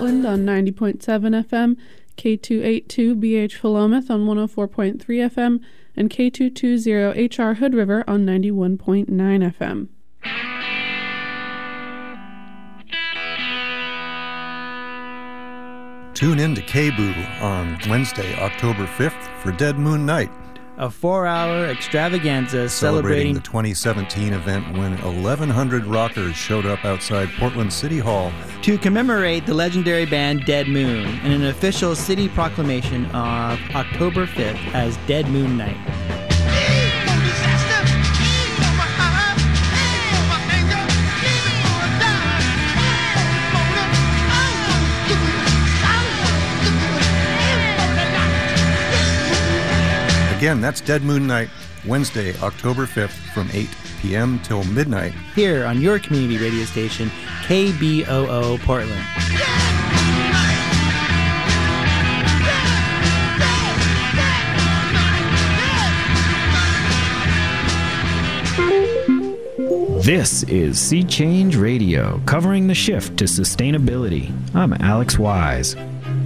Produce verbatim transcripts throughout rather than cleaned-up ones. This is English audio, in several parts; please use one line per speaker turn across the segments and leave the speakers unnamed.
Portland on ninety point seven F M, K two eighty-two B H Philomath on one oh four point three F M, and K two twenty H R Hood River on ninety-one point nine F M.
Tune in to K B O O on Wednesday, October fifth for Dead Moon Night,
a four-hour extravaganza
celebrating
celebrating
the twenty seventeen event when eleven hundred rockers showed up outside Portland City Hall
to commemorate the legendary band Dead Moon in an official city proclamation of October fifth as Dead Moon Night.
Again, that's Dead Moon Night, Wednesday, October fifth from eight p.m. till midnight.
Here on your community radio station, K B O O Portland.
This is Sea Change Radio, covering the shift to sustainability. I'm Alex Wise.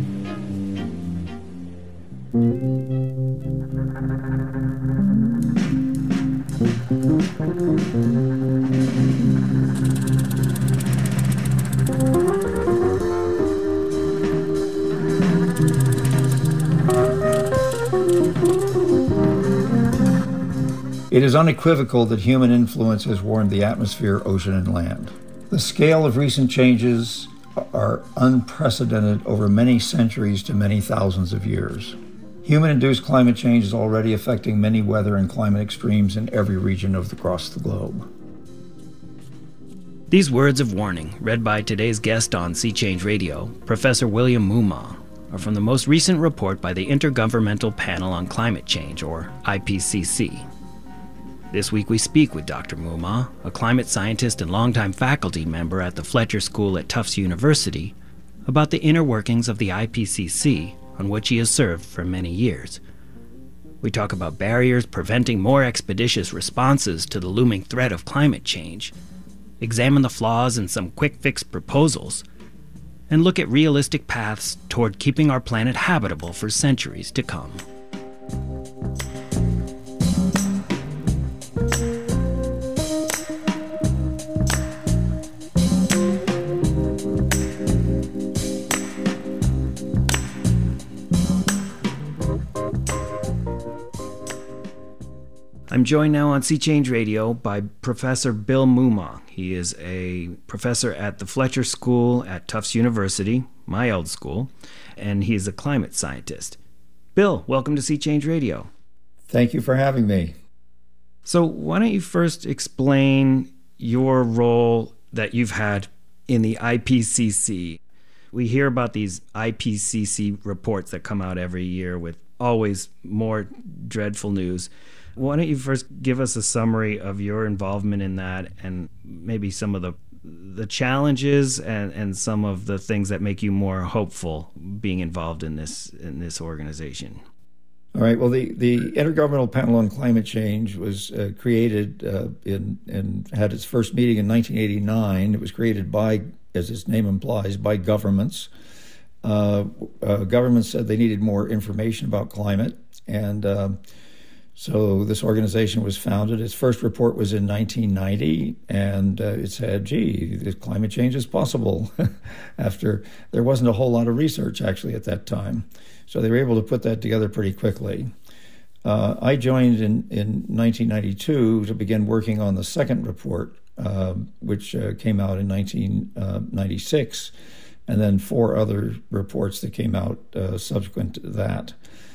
It is unequivocal that human influence has warmed the atmosphere, ocean, and land. The scale of recent changes are unprecedented over many centuries to many thousands of years. Human-induced climate change is already affecting many weather and climate extremes in every region of the, across the globe.
These words of warning, read by today's guest on Sea Change Radio, Professor William Moomaw, are from the most recent report by the Intergovernmental Panel on Climate Change, or I P C C. This week we speak with Doctor Moomaw, a climate scientist and longtime faculty member at the Fletcher School at Tufts University, about the inner workings of the I P C C, on which he has served for many years. We talk about barriers preventing more expeditious responses to the looming threat of climate change, examine the flaws in some quick-fix proposals, and look at realistic paths toward keeping our planet habitable for centuries to come. I'm joined now on Sea Change Radio by Professor Bill Moomaw. He is a professor at the Fletcher School at Tufts University, my old school, and he is a climate scientist. Bill, welcome to Sea Change Radio.
Thank you for having me.
So why don't you first explain your role that you've had in the I P C C? We hear about these I P C C reports that come out every year with always more dreadful news. Why don't you first give us a summary of your involvement in that and maybe some of the the challenges and, and some of the things that make you more hopeful being involved in this in this organization?
All right. Well, the, the Intergovernmental Panel on Climate Change was uh, created uh, in and had its first meeting in nineteen eighty-nine. It was created by, as its name implies, by governments. Uh, uh, governments said they needed more information about climate, and uh, so this organization was founded. Its first report was in nineteen ninety, and uh, it said, gee, this climate change is possible. After there wasn't a whole lot of research, actually, at that time. So they were able to put that together pretty quickly. Uh, I joined in, in nineteen ninety-two to begin working on the second report, uh, which uh, came out in nineteen ninety-six, and then four other reports that came out uh, subsequent to that.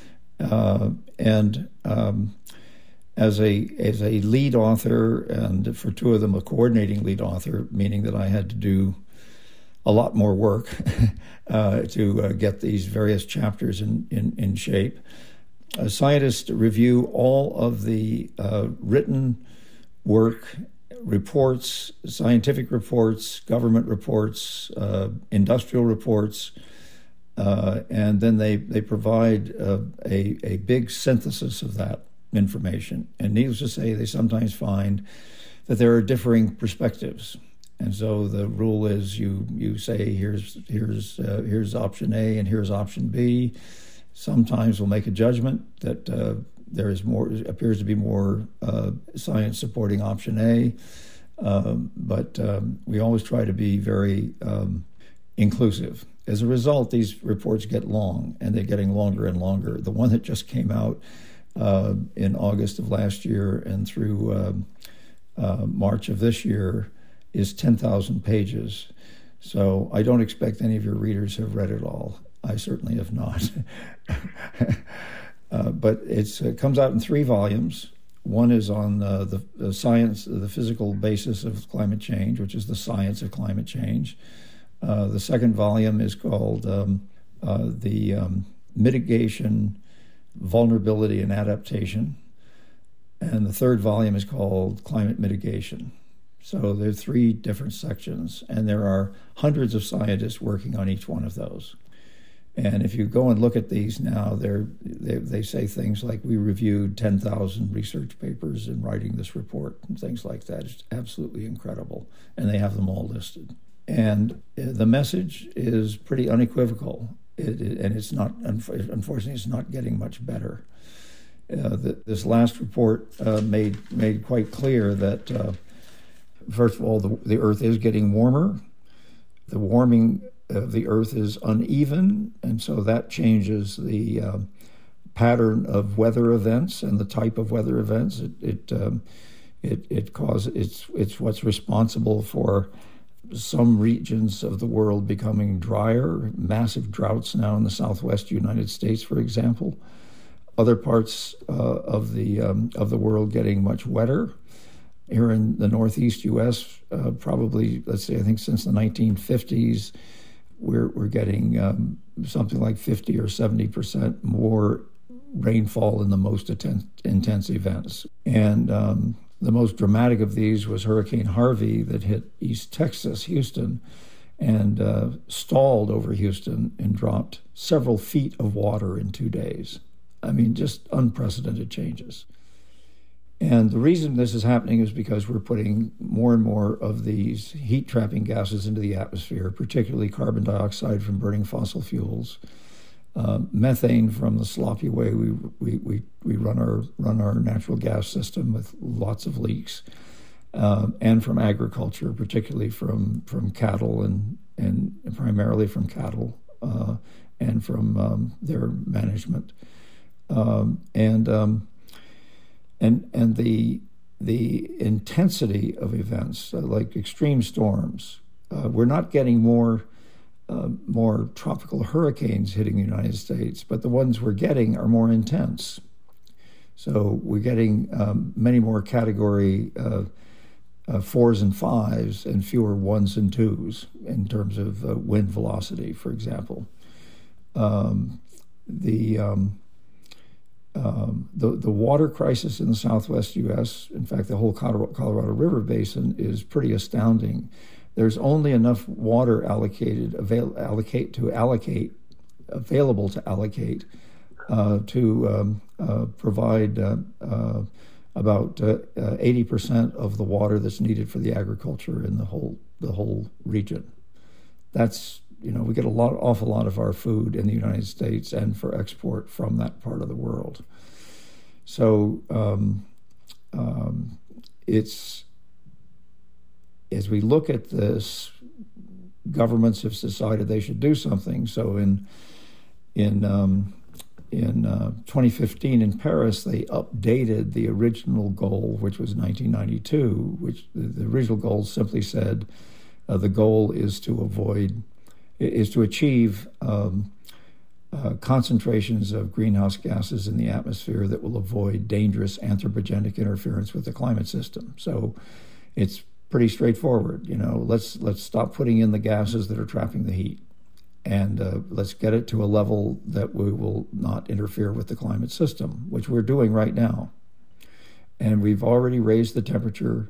Uh, and um, as a as a lead author, and for two of them a coordinating lead author, meaning that I had to do a lot more work uh, to uh, get these various chapters in, in, in shape. Uh, scientists review all of the uh, written work, reports, scientific reports, government reports, uh, industrial reports, Uh, and then they, they provide uh, a, a big synthesis of that information. And needless to say, they sometimes find that there are differing perspectives. And so the rule is you you say here's here's uh, here's option A and here's option B. Sometimes we'll make a judgment that uh, there is more appears to be more uh, science supporting option A, um, but um, we always try to be very um, inclusive. As a result, these reports get long, and they're getting longer and longer. The one that just came out uh, in August of last year and through uh, uh, March of this year is ten thousand pages. So I don't expect any of your readers have read it all. I certainly have not. uh, but it's, it comes out in three volumes. One is on uh, the, the science, the physical basis of climate change, which is the science of climate change. Uh, the second volume is called um, uh, the um, Mitigation, Vulnerability, and Adaptation. And the third volume is called Climate Mitigation. So there are three different sections, and there are hundreds of scientists working on each one of those. And if you go and look at these now, they're, they they say things like, we reviewed ten thousand research papers in writing this report and things like that. It's absolutely incredible. And they have them all listed. And the message is pretty unequivocal. It, it, and it's not, unfortunately, it's not getting much better. Uh, the, this last report uh, made made quite clear that, uh, first of all, the, the Earth is getting warmer. The warming of the Earth is uneven, and so that changes the uh, pattern of weather events and the type of weather events. It it um, it, it causes it's it's what's responsible for some regions of the world becoming drier, massive droughts now in the southwest United States, for example. Other parts uh, of the um, of the world getting much wetter. Here in the northeast U S, uh, probably, let's say, I think since the nineteen fifties, we're we're getting um, something like fifty or seventy percent more rainfall in the most atten- intense events. And um, the most dramatic of these was Hurricane Harvey that hit East Texas, Houston, and uh, stalled over Houston and dropped several feet of water in two days. I mean, just unprecedented changes. And the reason this is happening is because we're putting more and more of these heat-trapping gases into the atmosphere, particularly carbon dioxide from burning fossil fuels, uh, methane from the sloppy way we we we, we run our run our natural gas system with lots of leaks, uh, and from agriculture, particularly from from cattle and and primarily from cattle uh, and from um, their management, um, and um, and and the the intensity of events uh, like extreme storms. Uh, we're not getting more. Uh, more tropical hurricanes hitting the United States, but the ones we're getting are more intense. So we're getting um, many more category uh, uh, fours and fives and fewer ones and twos in terms of uh, wind velocity, for example. Um, the, um, um, the the water crisis in the southwest U S, in fact, the whole Colorado, Colorado River Basin, is pretty astounding. There's only enough water allocated, avail, allocate to allocate, available to allocate, uh, to um, uh, provide uh, uh, about uh, uh, eighty percent of the water that's needed for the agriculture in the whole the whole region. That's, you know, we get a lot, awful lot of our food in the United States and for export from that part of the world. So um, um, it's. As we look at this, governments have decided they should do something. So in in um, in uh, twenty fifteen in Paris, they updated the original goal, which was nineteen ninety-two. Which the, the original goal simply said uh, the goal is to avoid is to achieve um, uh, concentrations of greenhouse gases in the atmosphere that will avoid dangerous anthropogenic interference with the climate system. So it's pretty straightforward. You know, let's let's stop putting in the gases that are trapping the heat, and uh, let's get it to a level that we will not interfere with the climate system, which we're doing right now. And we've already raised the temperature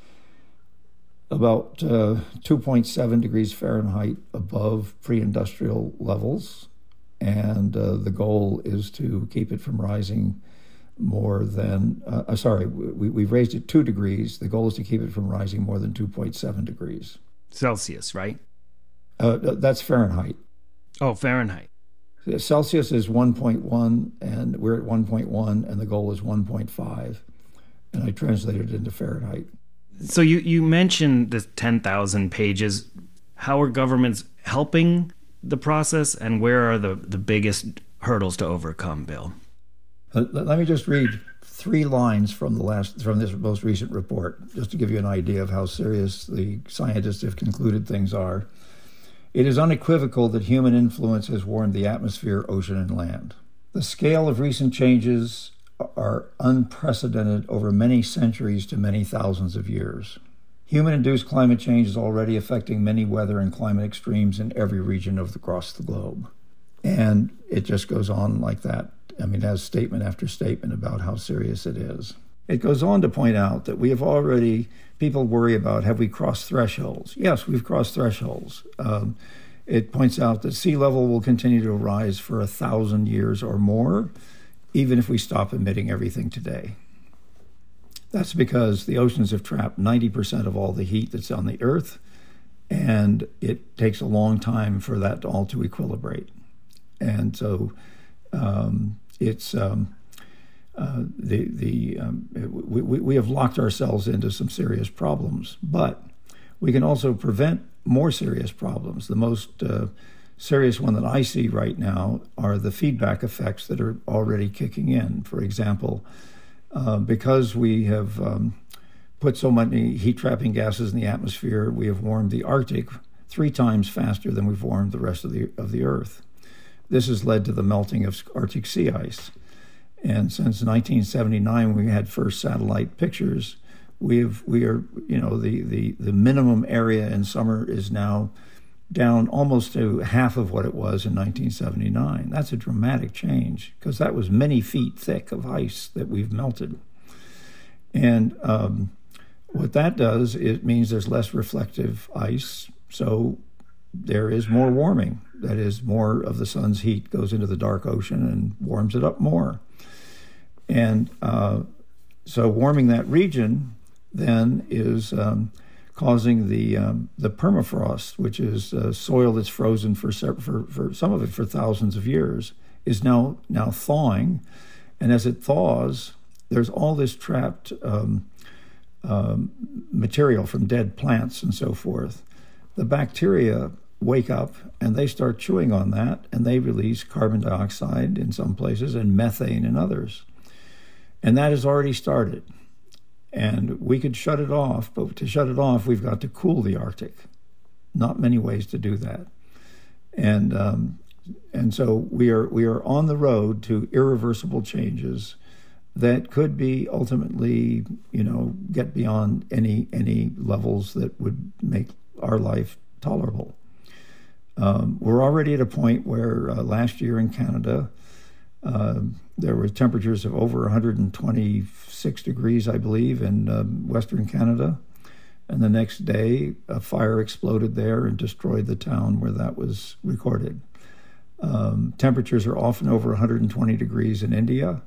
about uh, two point seven degrees Fahrenheit above pre-industrial levels, and uh, the goal is to keep it from rising more than, uh, sorry, we, we've raised it two degrees. The goal is to keep it from rising more than two point seven degrees.
Celsius, right?
Uh, that's Fahrenheit.
Oh, Fahrenheit.
Celsius is one point one, and we're at one point one, and the goal is one point five. And I translated it into Fahrenheit.
So you, you mentioned the ten thousand pages. How are governments helping the process, and where are the, the biggest hurdles to overcome, Bill?
Uh, let me just read three lines from the last from this most recent report, just to give you an idea of how serious the scientists have concluded things are. It is unequivocal that human influence has warmed the atmosphere, ocean, and land. The scale of recent changes are unprecedented over many centuries to many thousands of years. Human-induced climate change is already affecting many weather and climate extremes in every region of the, across the globe. And it just goes on like that. I mean, it has statement after statement about how serious it is. It goes on to point out that we have already, people worry about, have we crossed thresholds? Yes, we've crossed thresholds. Um, it points out that sea level will continue to rise for a thousand years or more, even if we stop emitting everything today. That's because the oceans have trapped ninety percent of all the heat that's on the Earth, and it takes a long time for that all to equilibrate. And so um, it's um, uh, the the um, we, we have locked ourselves into some serious problems, but we can also prevent more serious problems. The most uh, serious one that I see right now are the feedback effects that are already kicking in. For example, uh, because we have um, put so many heat-trapping gases in the atmosphere, we have warmed the Arctic three times faster than we've warmed the rest of the of the Earth. This has led to the melting of Arctic sea ice. And since nineteen seventy-nine, when we had first satellite pictures, we have we are you know the the the minimum area in summer is now down almost to half of what it was in nineteen seventy-nine. That's a dramatic change, because that was many feet thick of ice that we've melted. And um, what that does, it means there's less reflective ice, so there is more warming. That is, more of the sun's heat goes into the dark ocean and warms it up more. And uh, so warming that region then is um, causing the um, the permafrost, which is uh, soil that's frozen for, for for some of it for thousands of years, is now now thawing. And as it thaws, there's all this trapped um, um, material from dead plants and so forth. The bacteria wake up and they start chewing on that, and they release carbon dioxide in some places and methane in others. And that has already started. And we could shut it off, but to shut it off, we've got to cool the Arctic. Not many ways to do that. And um, and so we are we are on the road to irreversible changes that could be ultimately, you know, get beyond any any levels that would make our life tolerable. Um, we're already at a point where uh, last year in Canada, uh, there were temperatures of over one hundred twenty-six degrees, I believe, in uh, Western Canada. And the next day, a fire exploded there and destroyed the town where that was recorded. Um, temperatures are often over one hundred twenty degrees in India.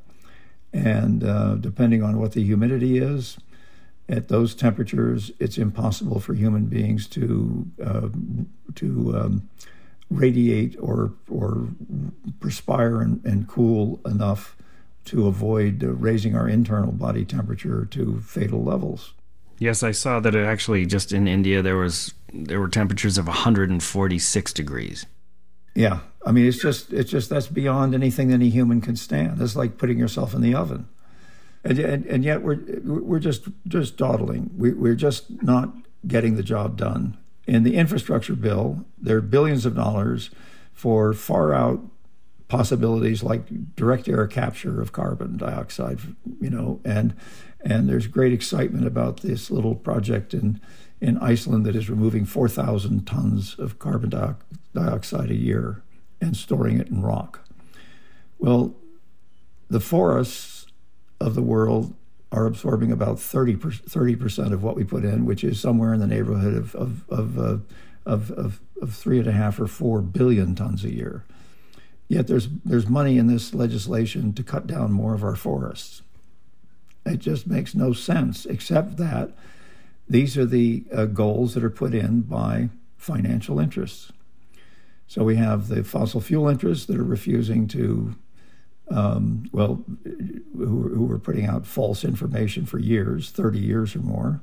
And uh, depending on what the humidity is, at those temperatures, it's impossible for human beings to uh, to um, radiate or or perspire and, and cool enough to avoid uh, raising our internal body temperature to fatal levels.
Yes, I saw that it actually just in India there was there were temperatures of one hundred forty-six degrees.
Yeah, I mean it's just it's just that's beyond anything any human can stand. It's like putting yourself in the oven. And, and, and yet we're we're just just dawdling. We, we're just not getting the job done. In the infrastructure bill, there are billions of dollars for far out possibilities like direct air capture of carbon dioxide, you know, and and there's great excitement about this little project in in Iceland that is removing four thousand tons of carbon di- dioxide a year and storing it in rock. Well, the forests of the world are absorbing about thirty percent of what we put in, which is somewhere in the neighborhood of of of, uh, of, of, of three and a half or four billion tons a year. Yet there's there's money in this legislation to cut down more of our forests. It just makes no sense, except that these are the uh, goals that are put in by financial interests. So we have the fossil fuel interests that are refusing to, um, well, who, who were putting out false information for years, thirty years or more.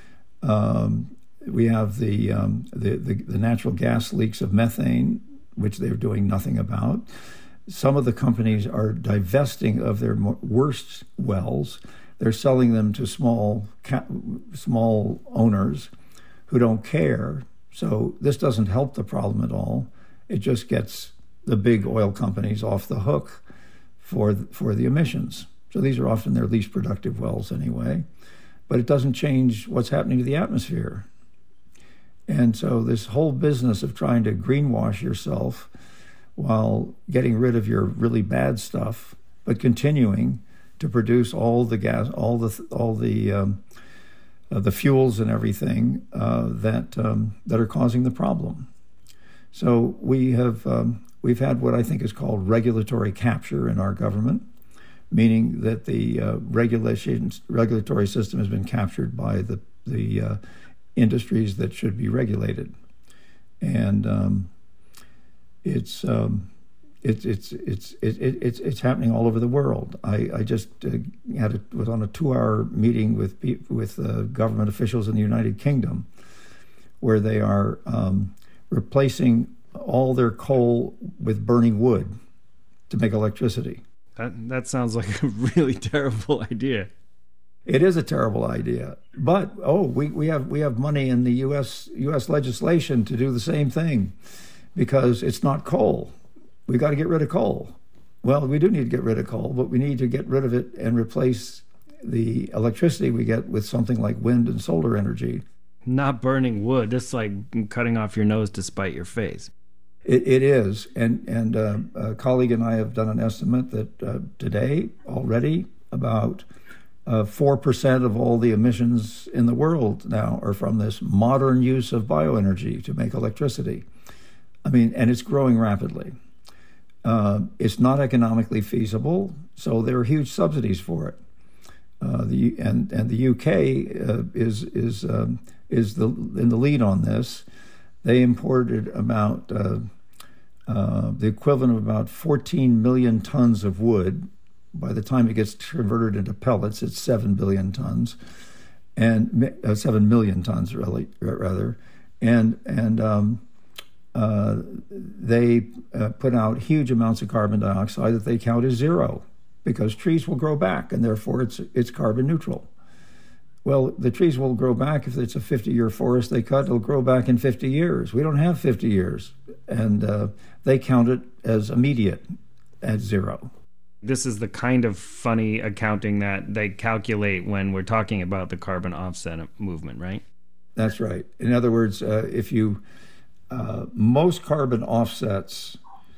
Um, we have the, um, the, the the natural gas leaks of methane, which they're doing nothing about. Some of the companies are divesting of their worst wells. They're selling them to small small owners who don't care. So this doesn't help the problem at all. It just gets the big oil companies off the hook for for the emissions. So these are often their least productive wells anyway. But it doesn't change what's happening to the atmosphere. And so this whole business of trying to greenwash yourself while getting rid of your really bad stuff, but continuing to produce all the gas, all the all the um, uh, the fuels and everything uh, that um, that are causing the problem. So we have um, we've had what I think is called regulatory capture in our government, meaning that the uh, regulations regulatory system has been captured by the the uh, industries that should be regulated, and um, it's. Um, It's it's it's it, it's it's happening all over the world. I I just uh, had a, was on a two-hour meeting with with uh, government officials in the United Kingdom, where they are um, replacing all their coal with burning wood to make electricity.
That that sounds like a really terrible idea.
It is a terrible idea, but oh, we, we have we have money in the U S U S legislation to do the same thing, because it's not coal. We got to get rid of coal. Well, we do need to get rid of coal, but we need to get rid of it and replace the electricity we get with something like wind and solar energy.
Not burning wood. That's like cutting off your nose to spite your face.
It, it is. And, and uh, a colleague and I have done an estimate that uh, today already about uh, four percent of all the emissions in the world now are from this modern use of bioenergy to make electricity. I mean, and it's growing rapidly. Uh, it's not economically feasible, so there are huge subsidies for it. Uh, the and and the U K uh, is is um, is the in the lead on this. They imported about uh, uh, the equivalent of about fourteen million tons of wood. By the time it gets converted into pellets, it's seven billion tons, and uh, seven million tons really rather, and and. Um, Uh, they uh, put out huge amounts of carbon dioxide that they count as zero, because trees will grow back, and therefore it's it's carbon neutral. Well, the trees will grow back if it's a fifty-year forest they cut. It'll grow back in fifty years. We don't have fifty years, and uh, they count it as immediate at zero.
This is the kind of funny accounting that they calculate when we're talking about the carbon offset movement, right?
That's right. In other words, uh, if you Uh, most carbon offsets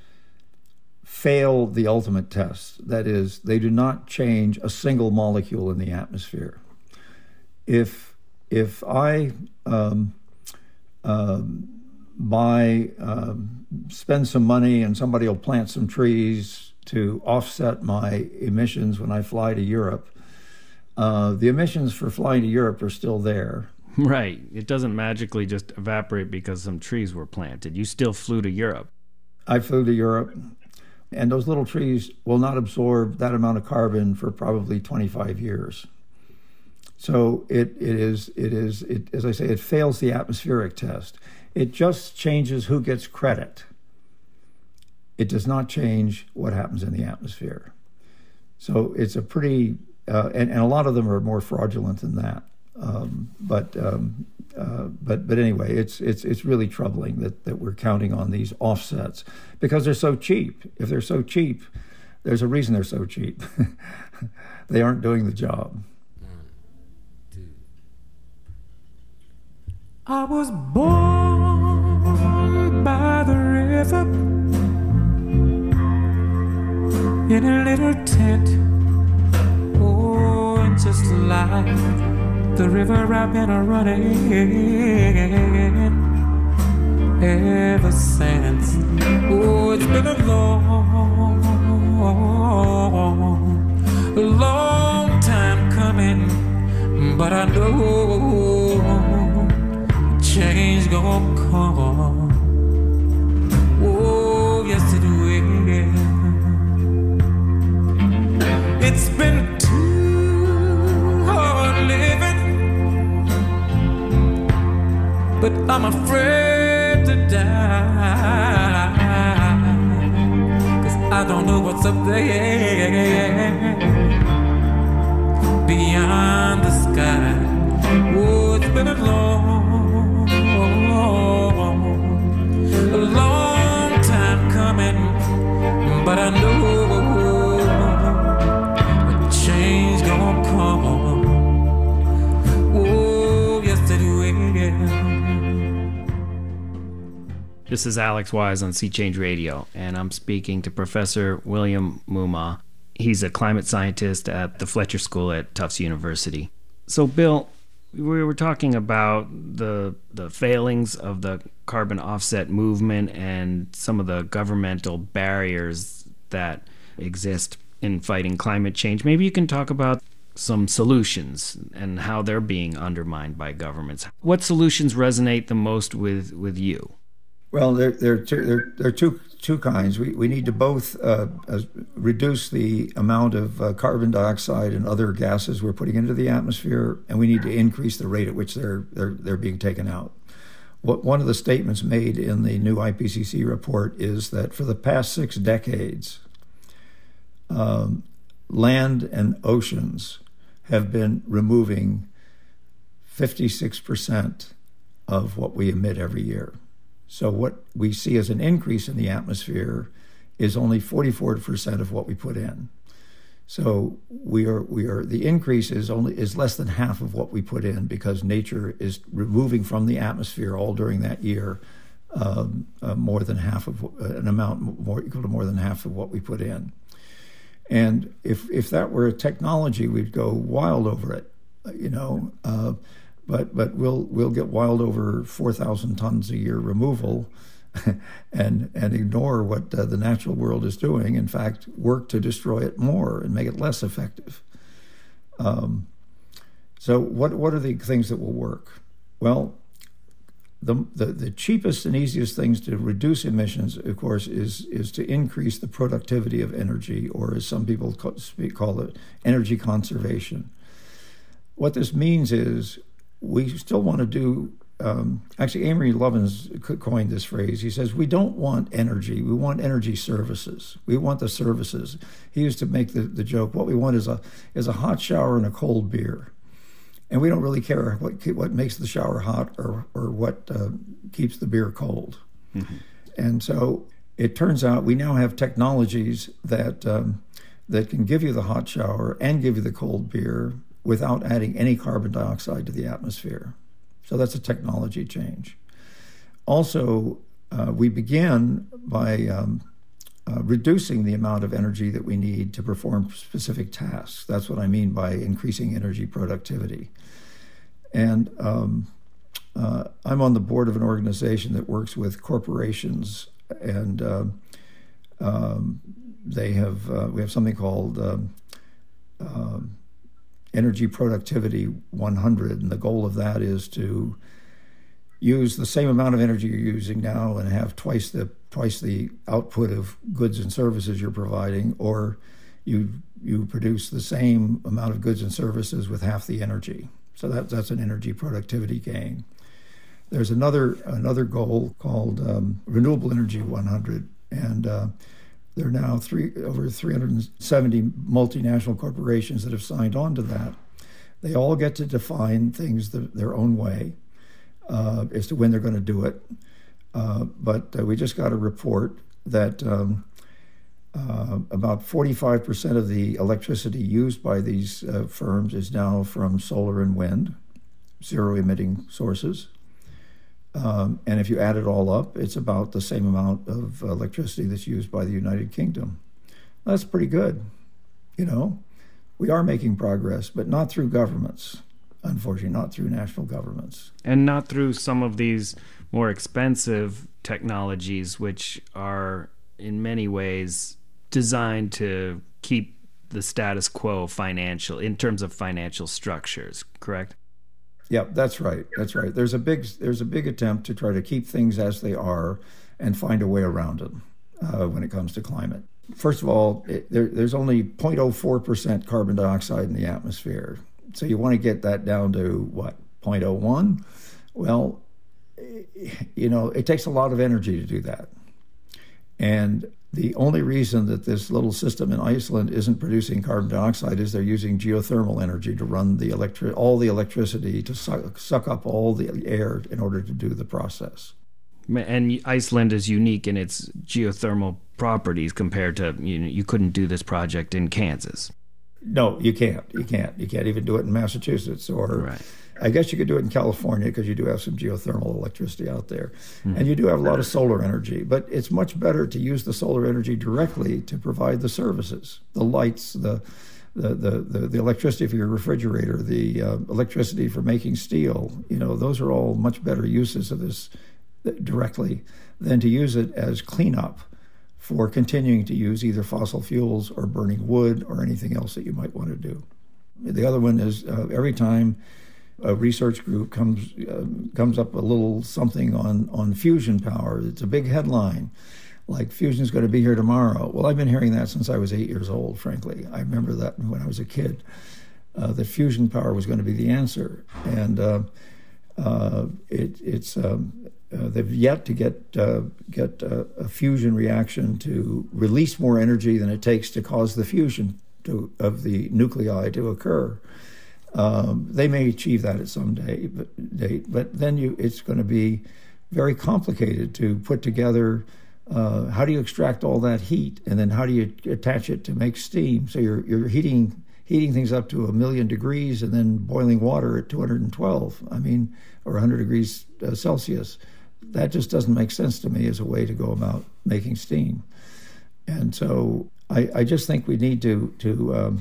fail the ultimate test. That is, they do not change a single molecule in the atmosphere. If if I um, um, buy, um, spend some money and somebody will plant some trees to offset my emissions when I fly to Europe, uh, the emissions for flying to Europe are still there.
Right. It doesn't magically just evaporate because some trees were planted. You still flew to Europe.
I flew to Europe, and those little trees will not absorb that amount of carbon for probably twenty-five years. So it it is it is it, as I say, it fails the atmospheric test. It just changes who gets credit. It does not change what happens in the atmosphere. So it's a pretty uh, and, and a lot of them are more fraudulent than that. Um, but um, uh, but but anyway, it's it's it's really troubling that, that we're counting on these offsets because they're so cheap. If they're so cheap, there's a reason they're so cheap. They aren't doing the job.
One, two. I was born by the river in a little tent. Oh, and just like the river I've been a running ever since. Oh, it's been a long but I know change gonna come. Oh, yes it will. It's been too hard living, but I'm afraid to die, 'cause I don't know what's up there beyond the sky. Oh, it's been a long, a long time coming, but I know a change gonna come. Oh, yes it will.
This is Alex Wise on Sea Change Radio, and I'm speaking to Professor William Mumma. He's a climate scientist at the Fletcher School at Tufts University. So, Bill, we were talking about the the failings of the carbon offset movement and some of the governmental barriers that exist in fighting climate change. Maybe you can talk about some solutions and how they're being undermined by governments. What solutions resonate the most with, with you?
Well, there, there, are two, there, there are two, two kinds. We, we need to both uh, uh, reduce the amount of uh, carbon dioxide and other gases we're putting into the atmosphere, and we need to increase the rate at which they're, they're, they're being taken out. What, one of the statements made in the new I P C C report is that for the past six decades, um, land and oceans have been removing fifty-six percent of what we emit every year. So what we see as an increase in the atmosphere is only forty-four percent of what we put in. So we are we are the increase is only is less than half of what we put in, because nature is removing from the atmosphere all during that year um, uh, more than half of uh, an amount more equal to more than half of what we put in. And if if that were a technology, we'd go wild over it, you know. Uh, But but we'll we'll get wild over four thousand tons a year removal, and and ignore what uh, the natural world is doing. In fact, work to destroy it more and make it less effective. Um, so what what are the things that will work? Well, the, the the cheapest and easiest things to reduce emissions, of course, is is to increase the productivity of energy, or as some people call, speak, call it, energy conservation. What this means is, we still want to do, um, actually Amory Lovins coined this phrase. He says, we don't want energy, we want energy services. We want the services. He used to make the, the joke, what we want is a is a hot shower and a cold beer. And we don't really care what what makes the shower hot or, or what uh, keeps the beer cold. Mm-hmm. And so it turns out we now have technologies that um, that can give you the hot shower and give you the cold beer without adding any carbon dioxide to the atmosphere. So that's a technology change. Also, uh, we begin by um, uh, reducing the amount of energy that we need to perform specific tasks. That's what I mean by increasing energy productivity. And um, uh, I'm on the board of an organization that works with corporations, and uh, um, they have uh, we have something called um, uh, Energy Productivity one hundred, and the goal of that is to use the same amount of energy you're using now and have twice the twice the output of goods and services you're providing, or you you produce the same amount of goods and services with half the energy. So that that's an energy productivity gain. There's another another goal called um, Renewable Energy one hundred, and uh, there are now three, over three hundred seventy multinational corporations that have signed on to that. They all get to define things the, their own way uh, as to when they're going to do it. Uh, but uh, we just got a report that um, uh, about forty-five percent of the electricity used by these uh, firms is now from solar and wind, zero-emitting sources. Um, and if you add it all up, it's about the same amount of electricity that's used by the United Kingdom. That's pretty good. You know, we are making progress, but not through governments, unfortunately, not through national governments.
And not through some of these more expensive technologies, which are in many ways designed to keep the status quo financial in terms of financial structures, correct?
Yeah, that's right. That's right. There's a big there's a big attempt to try to keep things as they are and find a way around them uh, when it comes to climate. First of all, it, there, there's only zero point zero four percent carbon dioxide in the atmosphere. So you want to get that down to, what, zero point zero one? Well, you know, it takes a lot of energy to do that. And the only reason that this little system in Iceland isn't producing carbon dioxide is they're using geothermal energy to run the electric, all the electricity to suck, suck up all the air in order to do the process.
And Iceland is unique in its geothermal properties compared to, you know, you couldn't do this project in Kansas.
No, you can't. You can't. You can't even do it in Massachusetts, or
right.
I guess you could do it in California because you do have some geothermal electricity out there.
Mm-hmm.
And you do have a lot of solar energy, but it's much better to use the solar energy directly to provide the services, the lights, the the the, the, the electricity for your refrigerator, the uh, electricity for making steel. You know, those are all much better uses of this directly than to use it as cleanup for continuing to use either fossil fuels or burning wood or anything else that you might want to do. The other one is uh, every time a research group comes uh, comes up a little something on, on fusion power, it's a big headline, like fusion's going to be here tomorrow. Well, I've been hearing that since I was eight years old, frankly. I remember that when I was a kid, uh, that fusion power was going to be the answer. And uh, uh, it, it's... Um, Uh, they've yet to get uh, get uh, a fusion reaction to release more energy than it takes to cause the fusion to, of the nuclei to occur. Um, they may achieve that at some day, but, date, but then you, it's going to be very complicated to put together. Uh, how do you extract all that heat, and then how do you attach it to make steam? So you're you're heating heating things up to a million degrees and then boiling water at two hundred twelve. I mean, or one hundred degrees uh, Celsius. That just doesn't make sense to me as a way to go about making steam. And so I, I just think we need to, to um,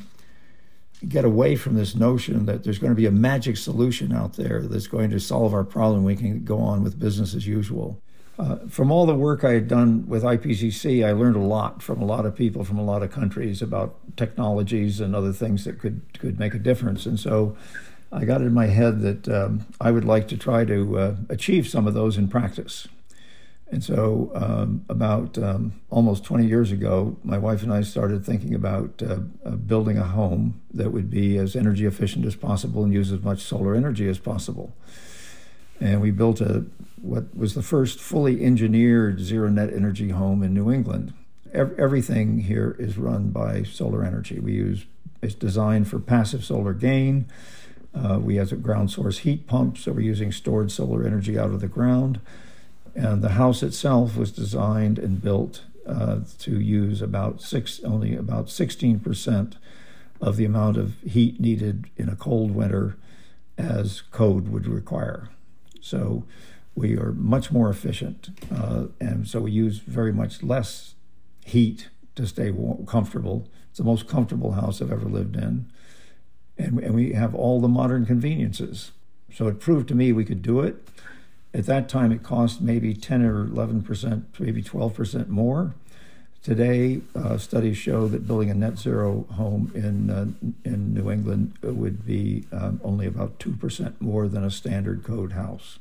get away from this notion that there's going to be a magic solution out there that's going to solve our problem. We can go on with business as usual. Uh, from all the work I had done with I P C C, I learned a lot from a lot of people from a lot of countries about technologies and other things that could, could make a difference. And so I got it in my head that um, I would like to try to uh, achieve some of those in practice. And so um, about um, almost twenty years ago, my wife and I started thinking about uh, uh, building a home that would be as energy efficient as possible and use as much solar energy as possible. And we built a what was the first fully engineered zero net energy home in New England. Ev- everything here is run by solar energy. We use it's designed for passive solar gain. Uh, we have a ground source heat pump, so we're using stored solar energy out of the ground. And the house itself was designed and built uh, to use about six, only about sixteen percent of the amount of heat needed in a cold winter as code would require. So we are much more efficient, uh, and so we use very much less heat to stay warm, comfortable. It's the most comfortable house I've ever lived in. And, and we have all the modern conveniences. So it proved to me we could do it. At that time, it cost maybe ten or eleven percent, maybe twelve percent more. Today, uh, studies show that building a net zero home in uh, in New England would be um, only about two percent more than a standard code house.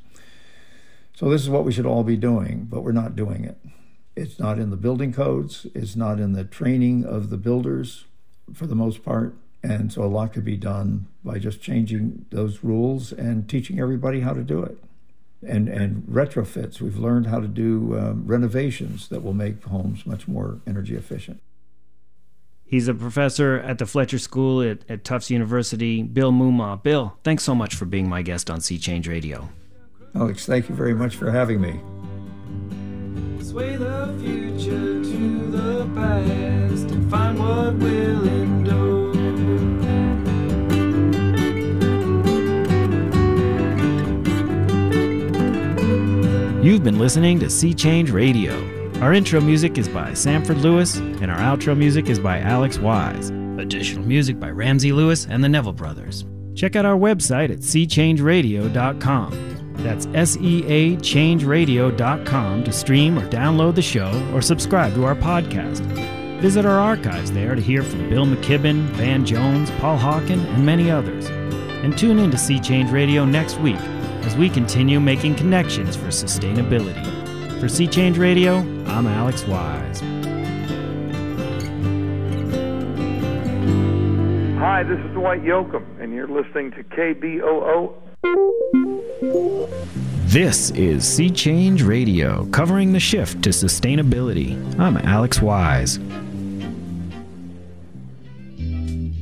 So this is what we should all be doing, but we're not doing it. It's not in the building codes. It's not in the training of the builders for the most part. And so a lot could be done by just changing those rules and teaching everybody how to do it. And and retrofits, we've learned how to do um, renovations that will make homes much more energy efficient.
He's a professor at the Fletcher School at, at Tufts University. Bill Moomaw. Bill, thanks so much for being my guest on Sea Change Radio.
Alex, thank you very much for having me.
Sway the future to the past and find what will endure.
You've been listening to Sea Change Radio. Our intro music is by Sanford Lewis, and our outro music is by Alex Wise. Additional music by Ramsey Lewis and the Neville Brothers. Check out our website at sea change radio dot com. That's S E A change radio dot com to stream or download the show or subscribe to our podcast. Visit our archives there to hear from Bill McKibben, Van Jones, Paul Hawken, and many others. And tune in to Sea Change Radio next week as we continue making connections for sustainability. For Sea Change Radio, I'm Alex Wise.
Hi, this is Dwight Yoakam, and you're listening to K B O O.
This is Sea Change Radio, covering the shift to sustainability. I'm Alex Wise.